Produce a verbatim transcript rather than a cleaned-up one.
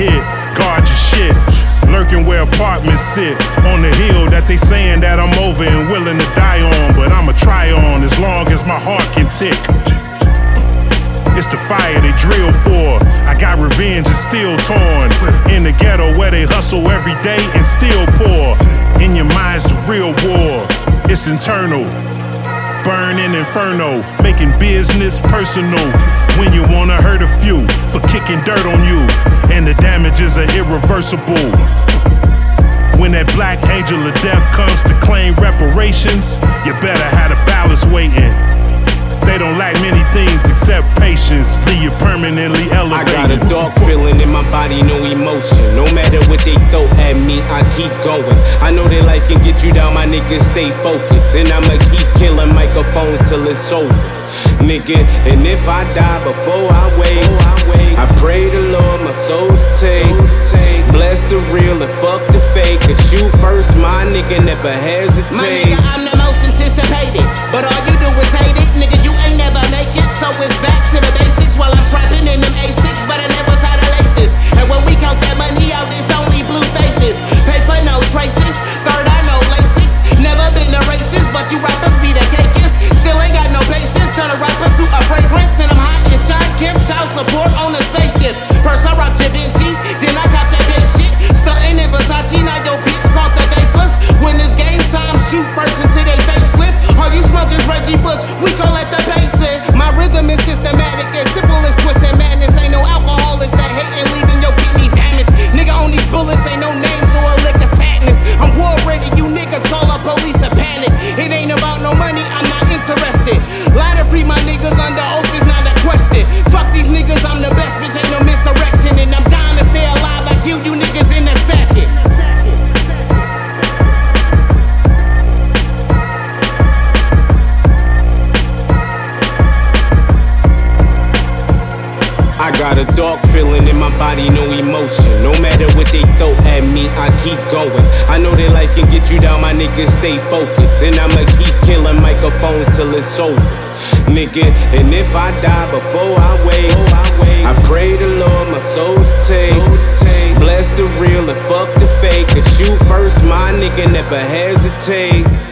hit. Guard your shit. Lurking where apartments sit. On the hill that they saying that I'm over and willing to die on. But I'ma try on as long as my heart can tick. It's the fire they drill for. I got revenge and still torn. In the ghetto where they hustle every day and still poor. In your mind's the real war. It's internal. Burning inferno. Making business personal. When you wanna hurt a few for kicking dirt on you. And the damages are irreversible. When that black angel of death comes to claim reparations, you better have the ballast waiting. They don't lack many things except patience. Leave you permanently elevated. I got a dark feeling in my body, no emotion. No matter what they throw at me, I keep going. I know they like and get you down, my niggas stay focused. And I'ma keep killing microphones till it's over, nigga. And if I die before I wake, I pray the Lord my soul to take. Bless the real and fuck the fake. It's you first, my nigga, never hesitate. My nigga, I'm the most anticipated, but all you do is hate it. Nigga, you ain't never make it, so it's back to the basics. While I'm trapping in them A six, but I never tie the laces. And when we count that money out, it's only blue faces. Paper, no traces. Third, I know Lasix. Never been a racist, but you rappers be the cakest. Still ain't got no patience. Turn a rapper to a fragrance, and I'm hot as Sean Kemp. Child support on a spaceship. First I rock Da Vinci, then I cop that babe shit. Stuntin' in Versace, now your bitch caught the vapors. When it's game time, shoot first until they facelift. All you smoke is Reggie Bush, we call it the basis. My rhythm is systematic, as simple as twisted madness. Ain't no alcohol, it's that hate and leaving your kidney damaged. Nigga on these bullets, ain't no names or a lick of sadness. I'm war ready, you niggas call up police a panic. It ain't about no money, I'm not interested. Lie to free my niggas under oath is not a question. Fuck these niggas, I'm the best, bitch, ain't no misdirection. And I'm dying to stay alive, I kill you niggas in a second. I got a dark feeling in my body, no emotion. No matter what they throw at me, I keep going. I know they like and get you down, my niggas stay focused. And I'ma keep killing microphones till it's over, nigga. And if I die before I wake, I pray the Lord my soul to take. Bless the real and fuck the fake. It's you first, my nigga, never hesitate.